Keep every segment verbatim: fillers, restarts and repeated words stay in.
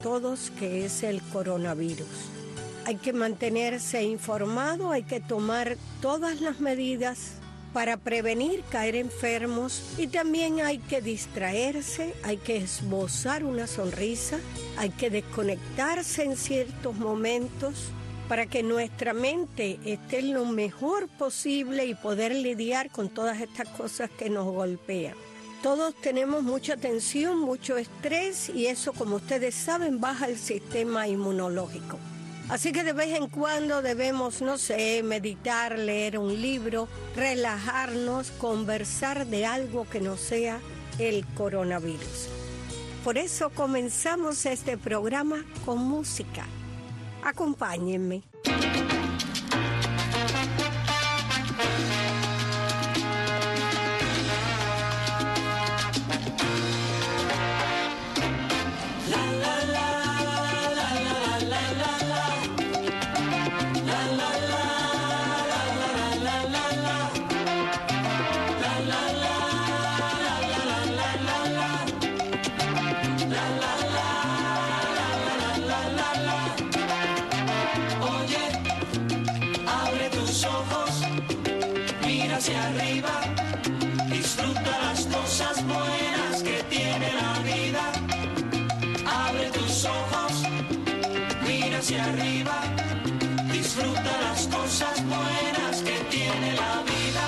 todos, que es el coronavirus. Hay que mantenerse informado, hay que tomar todas las medidas para prevenir caer enfermos y también hay que distraerse, hay que esbozar una sonrisa, hay que desconectarse en ciertos momentos para que nuestra mente esté lo mejor posible y poder lidiar con todas estas cosas que nos golpean. Todos tenemos mucha tensión, mucho estrés y eso, como ustedes saben, baja el sistema inmunológico. Así que de vez en cuando debemos, no sé, meditar, leer un libro, relajarnos, conversar de algo que no sea el coronavirus. Por eso comenzamos este programa con música. Acompáñenme. Hacia arriba, disfruta las cosas buenas que tiene la vida. Abre tus ojos, mira hacia arriba, disfruta las cosas buenas que tiene la vida.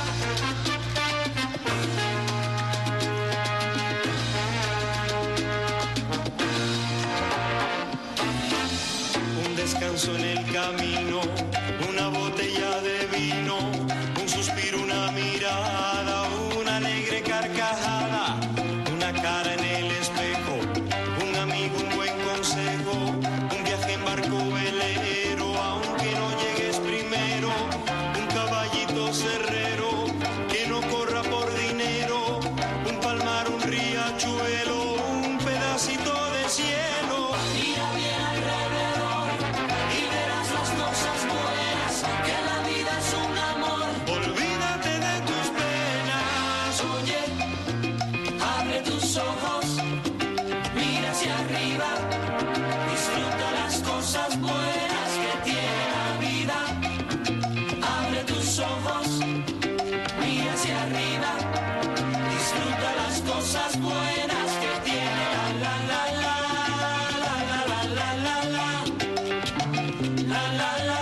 Un descanso en el camino, una botella de vino, un suspiro, una mirada, una alegre carcajada, una cara en el espejo, un amigo, un buen consejo, un viaje en barco velero, aunque no llegues primero, un caballito cerrero, que no corra por dinero, un palmar, un riachuelo, un pedacito de cielo. Mira bien alrededor y verás las cosas buenas, que la vida es un amor. Olvídate de tus penas. Oye, abre tus ojos, mira hacia arriba, disfruta las cosas buenas que tiene la vida. Abre tus ojos, mira hacia arriba, disfruta las cosas buenas que tiene la la la la la la la la la la la la la.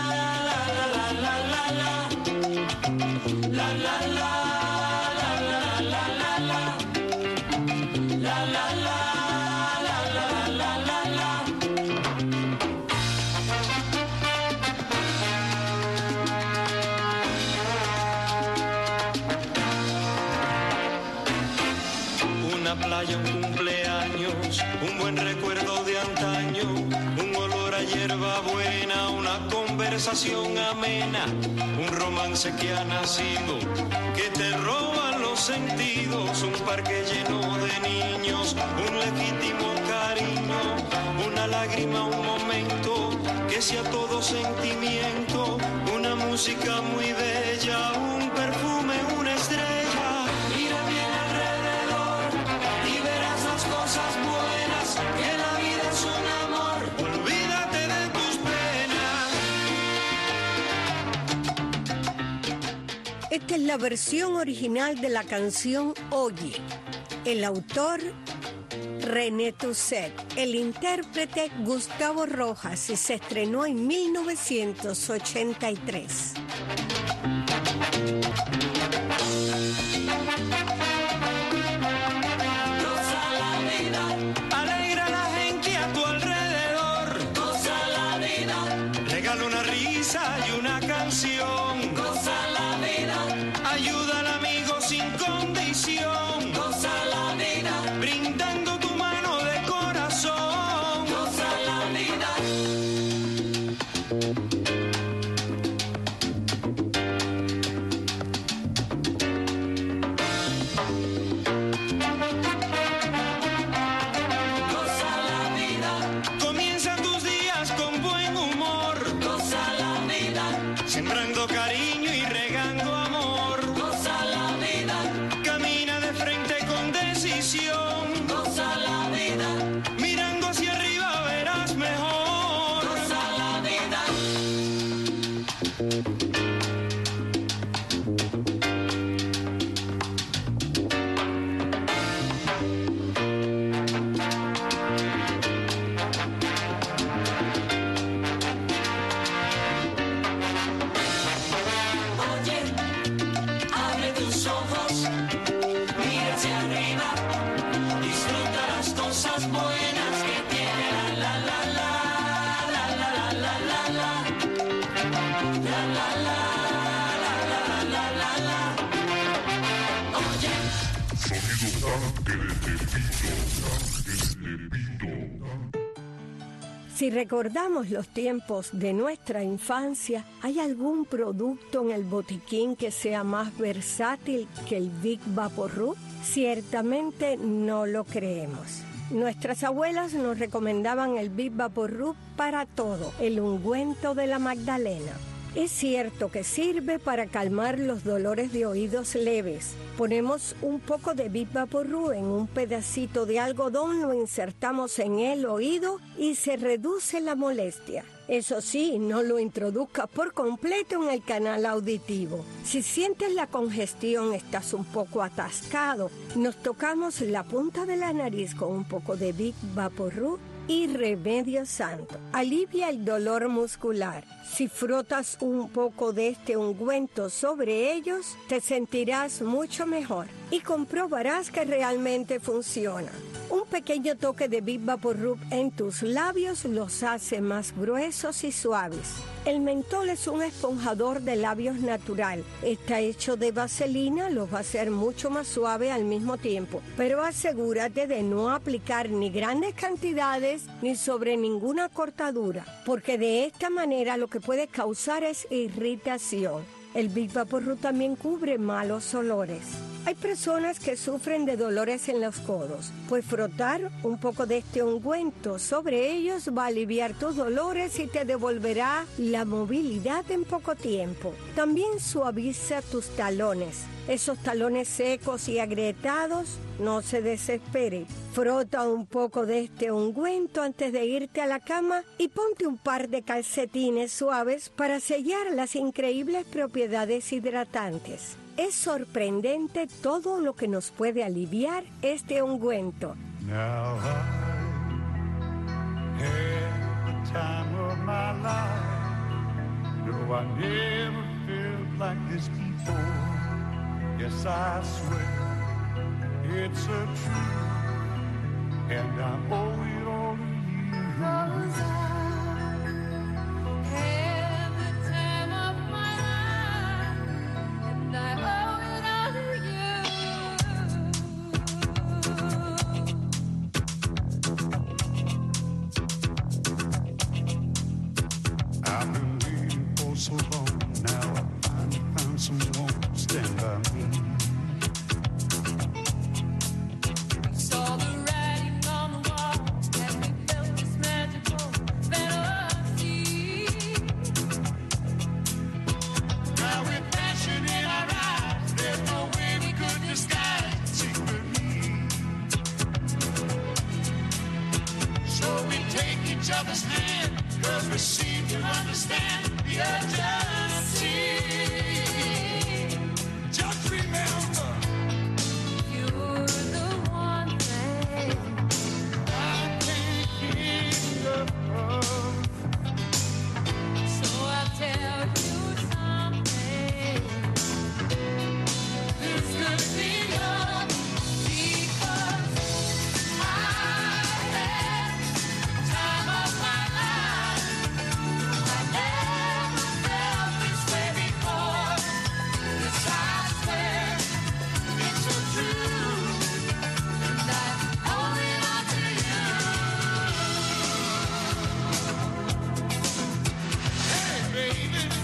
La la la la la la la la la la la la la la la. Una playa, un cumpleaños, un buen recuerdo de antaño, un olor a hierba buena, una conversación amena, un romance que ha nacido, que te roban los sentidos, un parque lleno de niños, un legítimo cariño, una lágrima, un momento, que sea todo sentimiento, una música muy bella, un perfume, una estrella. Mira bien alrededor y verás las cosas buenas, que la vida es un amor. Olvídate de tus penas. Esta es la versión original de la canción Oye. El autor, René Toussaint. El intérprete, Gustavo Rojas, y se estrenó en mil novecientos ochenta y tres. Goza la vida, alegra a la gente a tu alrededor. Goza la vida, regala una risa y una canción. Goza la vida, ayuda al amigo sin condición. Goza la vida, brindando tu mano de corazón. Goza la vida. Goza la vida, comienza tus días con buen humor. Goza la vida, sembrando cariño y regando amor. Goza la vida, camina de frente con decisión. Goza la vida, mirando hacia arriba Si recordamos los tiempos de nuestra infancia, ¿hay algún producto en el botiquín que sea más versátil que el Big Vaporub? Ciertamente no lo creemos. Nuestras abuelas nos recomendaban el Big Vaporub para todo, el ungüento de la Magdalena. Es cierto que sirve para calmar los dolores de oídos leves. Ponemos un poco de Big Vaporub en un pedacito de algodón, lo insertamos en el oído y se reduce la molestia. Eso sí, no lo introduzcas por completo en el canal auditivo. Si sientes la congestión, estás un poco atascado, nos tocamos la punta de la nariz con un poco de Big Vaporub y Remedio Santo. Alivia el dolor muscular. Si frotas un poco de este ungüento sobre ellos, te sentirás mucho mejor y comprobarás que realmente funciona. Un pequeño toque de Big Vaporub en tus labios los hace más gruesos y suaves. El mentol es un esponjador de labios natural. Está hecho de vaselina, los va a hacer mucho más suave al mismo tiempo. Pero asegúrate de no aplicar ni grandes cantidades ni sobre ninguna cortadura, porque de esta manera lo que puede causar es irritación. El Big Vaporub también cubre malos olores. Hay personas que sufren de dolores en los codos, pues frotar un poco de este ungüento sobre ellos va a aliviar tus dolores y te devolverá la movilidad en poco tiempo. También suaviza tus talones. Esos talones secos y agrietados, no se desespere. Frota un poco de este ungüento antes de irte a la cama y ponte un par de calcetines suaves para sellar las increíbles propiedades hidratantes. Es sorprendente todo lo que nos puede aliviar este ungüento. Now I had the time of my life. No, I never felt like this before. Yes, I swear it's a truth, and I owe it all to you. 'Cause I had the time of my life, and I owe it all to you. I've been waiting for so long now. I finally found someone to stand by me. Other's hand, 'cause we seem to understand the urgency. Just remember, you're the one thing I can't get enough of. So I'll tell you something. This could be love, because I had time of my life. I never felt this way before. Yes, I swear it's so true, and I owe it all to you. Hey, baby.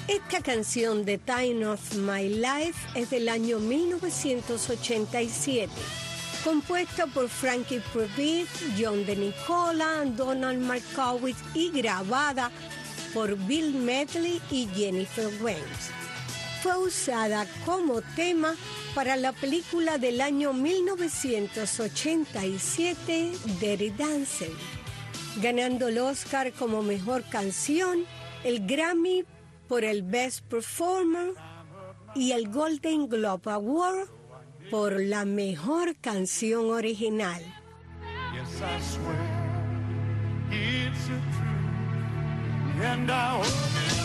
Esta canción, The Time of My Life, es del año mil novecientos ochenta y siete, compuesta por Frankie Pruitt, John DeNicola, Donald Markowitz y grabada por Bill Medley y Jennifer Warnes. Fue usada como tema para la película del año mil novecientos ochenta y siete, Dirty Dancing, ganando el Oscar como mejor canción, el Grammy por el Best Performer y el Golden Globe Award por la mejor canción original. Yes, I swear it's a truth, and I hope it.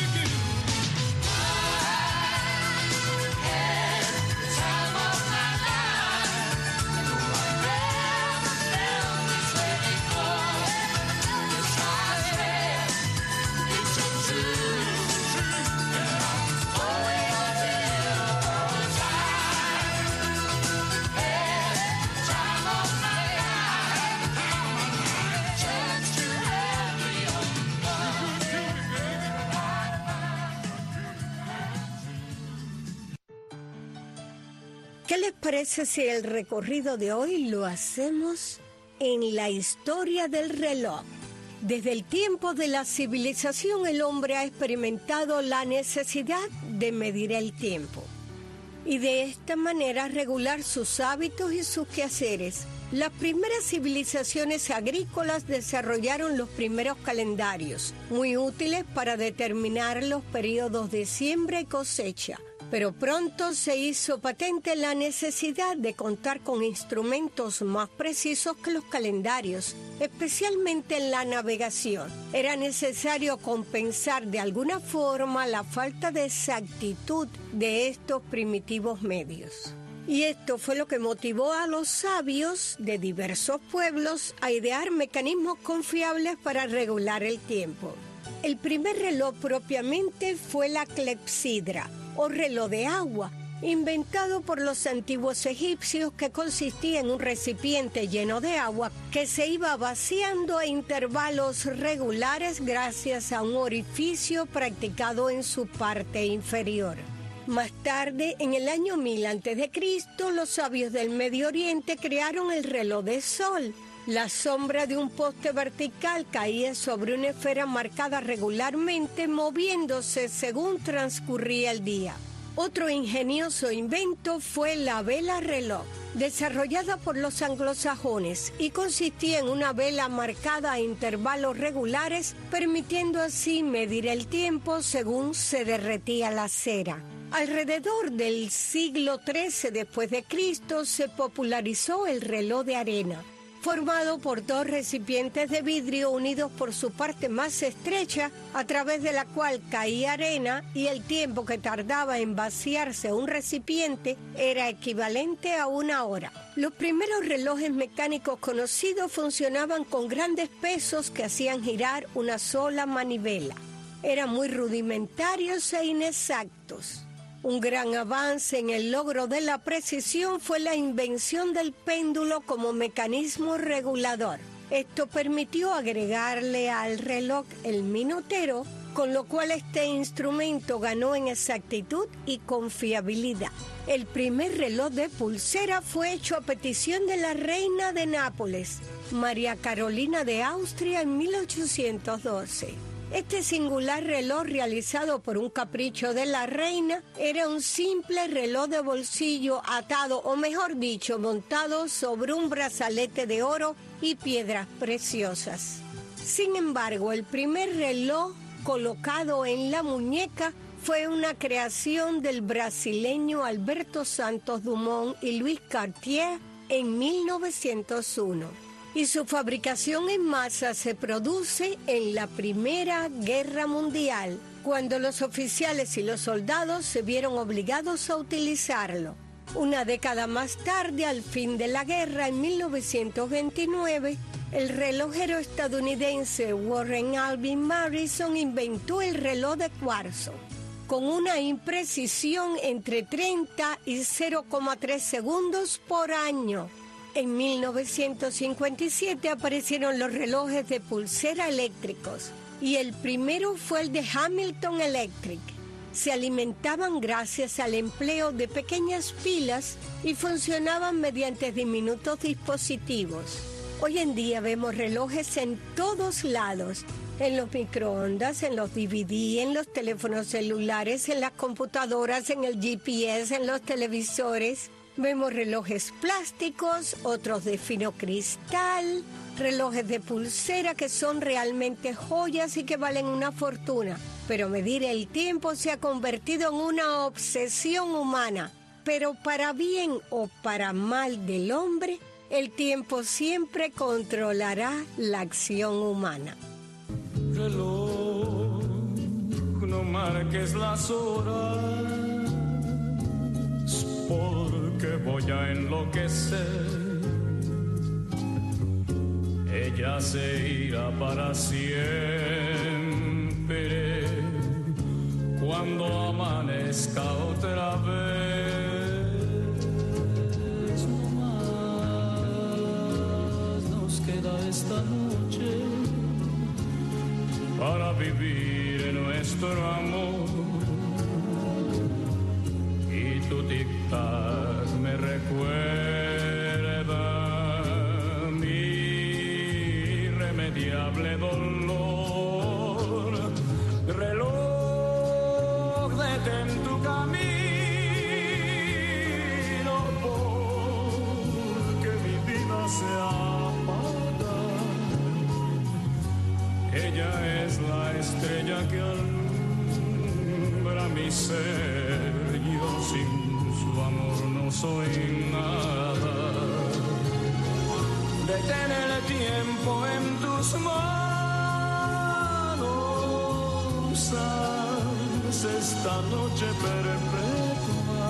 ¿Qué les parece si el recorrido de hoy lo hacemos en la historia del reloj? Desde el tiempo de la civilización, el hombre ha experimentado la necesidad de medir el tiempo y de esta manera regular sus hábitos y sus quehaceres. Las primeras civilizaciones agrícolas desarrollaron los primeros calendarios, muy útiles para determinar los periodos de siembra y cosecha. Pero pronto se hizo patente la necesidad de contar con instrumentos más precisos que los calendarios, especialmente en la navegación. Era necesario compensar de alguna forma la falta de exactitud de estos primitivos medios. Y esto fue lo que motivó a los sabios de diversos pueblos a idear mecanismos confiables para regular el tiempo. El primer reloj propiamente fue la clepsidra, o reloj de agua, inventado por los antiguos egipcios, que consistía en un recipiente lleno de agua que se iba vaciando a intervalos regulares gracias a un orificio practicado en su parte inferior. Más tarde, en el año mil antes de Cristo, los sabios del Medio Oriente crearon el reloj de sol. La sombra de un poste vertical caía sobre una esfera marcada regularmente, moviéndose según transcurría el día. Otro ingenioso invento fue la vela reloj, desarrollada por los anglosajones, y consistía en una vela marcada a intervalos regulares, permitiendo así medir el tiempo según se derretía la cera. Alrededor del siglo trece después de Cristo se popularizó el reloj de arena, formado por dos recipientes de vidrio unidos por su parte más estrecha, a través de la cual caía arena, y el tiempo que tardaba en vaciarse un recipiente era equivalente a una hora. Los primeros relojes mecánicos conocidos funcionaban con grandes pesos que hacían girar una sola manivela. Eran muy rudimentarios e inexactos. Un gran avance en el logro de la precisión fue la invención del péndulo como mecanismo regulador. Esto permitió agregarle al reloj el minutero, con lo cual este instrumento ganó en exactitud y confiabilidad. El primer reloj de pulsera fue hecho a petición de la reina de Nápoles, María Carolina de Austria, en mil ochocientos doce. Este singular reloj, realizado por un capricho de la reina, era un simple reloj de bolsillo atado, o mejor dicho, montado sobre un brazalete de oro y piedras preciosas. Sin embargo, el primer reloj colocado en la muñeca fue una creación del brasileño Alberto Santos Dumont y Louis Cartier en mil novecientos uno. Y su fabricación en masa se produce en la Primera Guerra Mundial, cuando los oficiales y los soldados se vieron obligados a utilizarlo. Una década más tarde, al fin de la guerra, en mil novecientos veintinueve, el relojero estadounidense Warren Alvin Marrison inventó el reloj de cuarzo, con una imprecisión entre treinta y cero coma tres segundos por año. En mil novecientos cincuenta y siete aparecieron los relojes de pulsera eléctricos, y el primero fue el de Hamilton Electric. Se alimentaban gracias al empleo de pequeñas pilas y funcionaban mediante diminutos dispositivos. Hoy en día vemos relojes en todos lados, en los microondas, en los D V D, en los teléfonos celulares, en las computadoras, en el G P S, en los televisores. Vemos relojes plásticos, otros de fino cristal, relojes de pulsera que son realmente joyas y que valen una fortuna. Pero medir el tiempo se ha convertido en una obsesión humana. Pero para bien o para mal del hombre, el tiempo siempre controlará la acción humana. Reloj, no marques las horas, porque voy a enloquecer. Ella se irá para siempre cuando amanezca otra vez. No más nos queda esta noche para vivir nuestro amor. Y tu tic-tac me recuerda mi irremediable dolor. Reloj, detén tu camino, porque mi vida se apaga. Ella es la estrella que alumbra mi ser. Yo sin su amor no soy nada. Detén el tiempo en tus manos. Haz esta noche perpetua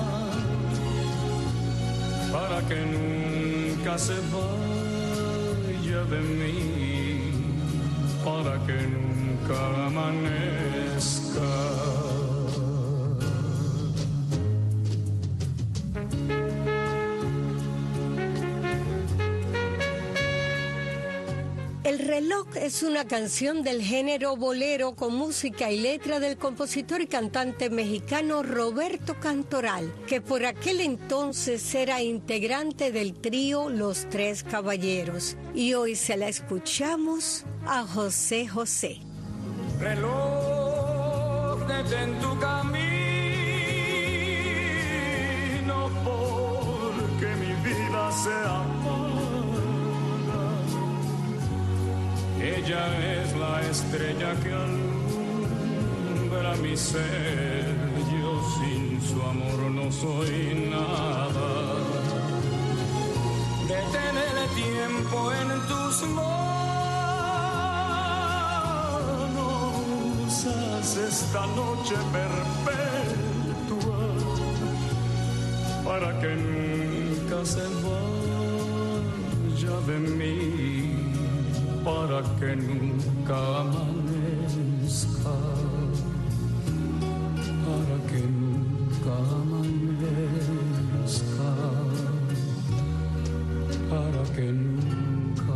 para que nunca se vaya de mí, para que nunca amanezca. El reloj es una canción del género bolero con música y letra del compositor y cantante mexicano Roberto Cantoral, que por aquel entonces era integrante del trío Los Tres Caballeros. Y hoy se la escuchamos a José José. Reloj, detén tu camino, porque mi vida se apaga. Ella es la estrella que alumbra mi ser. Yo sin su amor no soy nada. Detén el tiempo en tus manos. Haz esta noche perpetua para que nunca se vaya de mí, para que nunca amanezca, para que nunca amanezca, para que nunca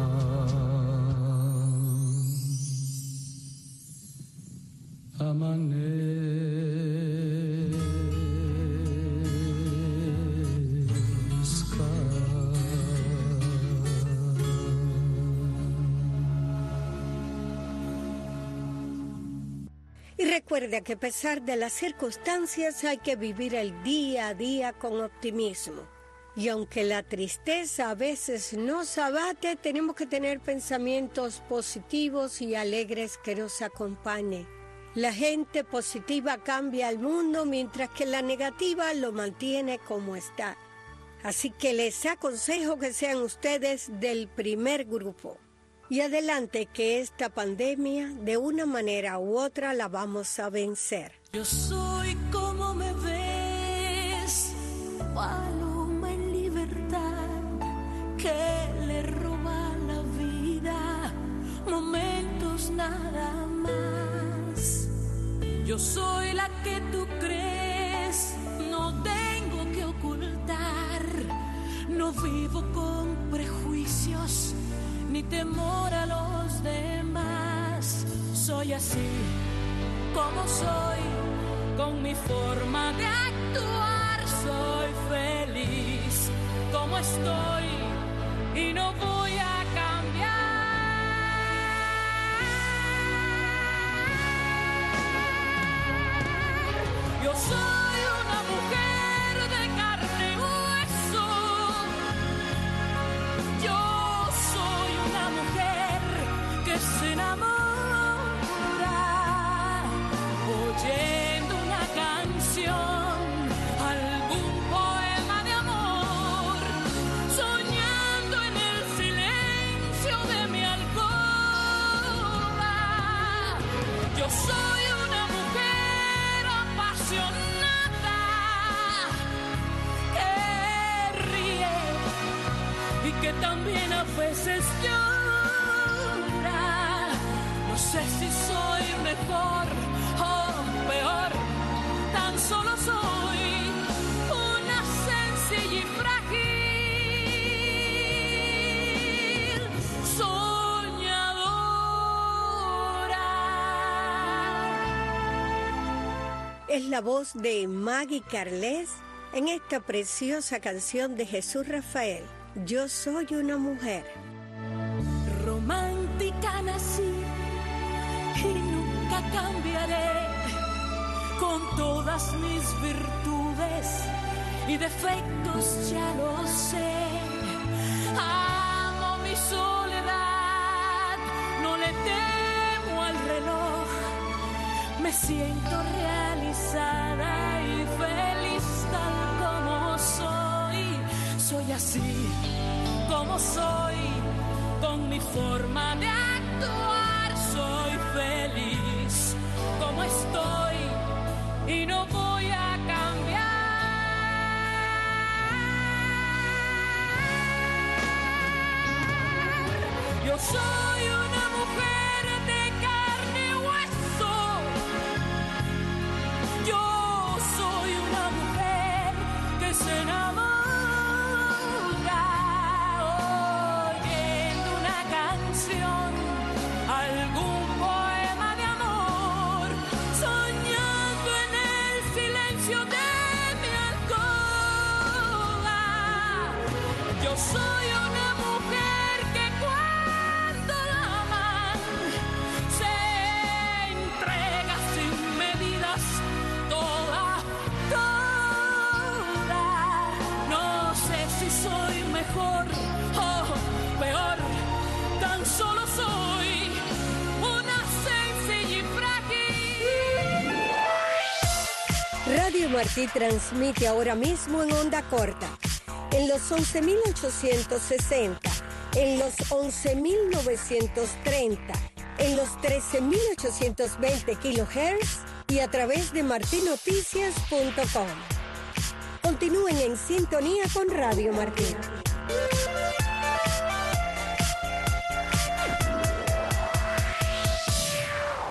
amanezca. Y recuerda que a pesar de las circunstancias hay que vivir el día a día con optimismo. Y aunque la tristeza a veces nos abate, tenemos que tener pensamientos positivos y alegres que nos acompañen. La gente positiva cambia el mundo, mientras que la negativa lo mantiene como está. Así que les aconsejo que sean ustedes del primer grupo. Y adelante, que esta pandemia, de una manera u otra, la vamos a vencer. Yo soy como me ves, paloma en libertad, que le roba la vida, momentos nada más. Yo soy la que tú crees, no tengo que ocultar, no vivo con prejuicios ni temor a los demás. soy así, como soy, con mi forma de actuar, soy feliz, como estoy, y no voy a cambiar. Yo soy una mujer de carne y hueso. Yo soy una mujer que se enamora oyendo una canción, algún poema de amor, soñando en el silencio de mi alcoba. Yo soy una mujer apasionada que ríe y que también a veces llora. No sé si soy mejor o peor, tan solo soy una sencilla y frágil soñadora. Es la voz de Maggie Carles en esta preciosa canción de Jesús Rafael, Yo soy una mujer. Romántica nací y nunca cambiaré, con todas mis virtudes y defectos ya lo sé. Amo mi soledad, no le temo al reloj, me siento realizada y feliz tal como soy. Soy así como soy, con mi forma de actuar, soy feliz como estoy y no voy a cambiar. Yo soy una mujer de carne y hueso. Yo soy una mujer que se enamora oyendo una canción, algún poema de amor, soñando en el silencio de mi alcoba. Yo soy una mujer que cuando la aman se entrega sin medidas, toda, toda. No sé si soy mejor o peor, tan solo soy una sencilla y frágil. Radio Martí transmite ahora mismo en onda corta, en los once mil ochocientos sesenta, en los once mil novecientos treinta, en los trece mil ochocientos veinte kilohertz y a través de martinoticias punto com. Continúen en sintonía con Radio Martí.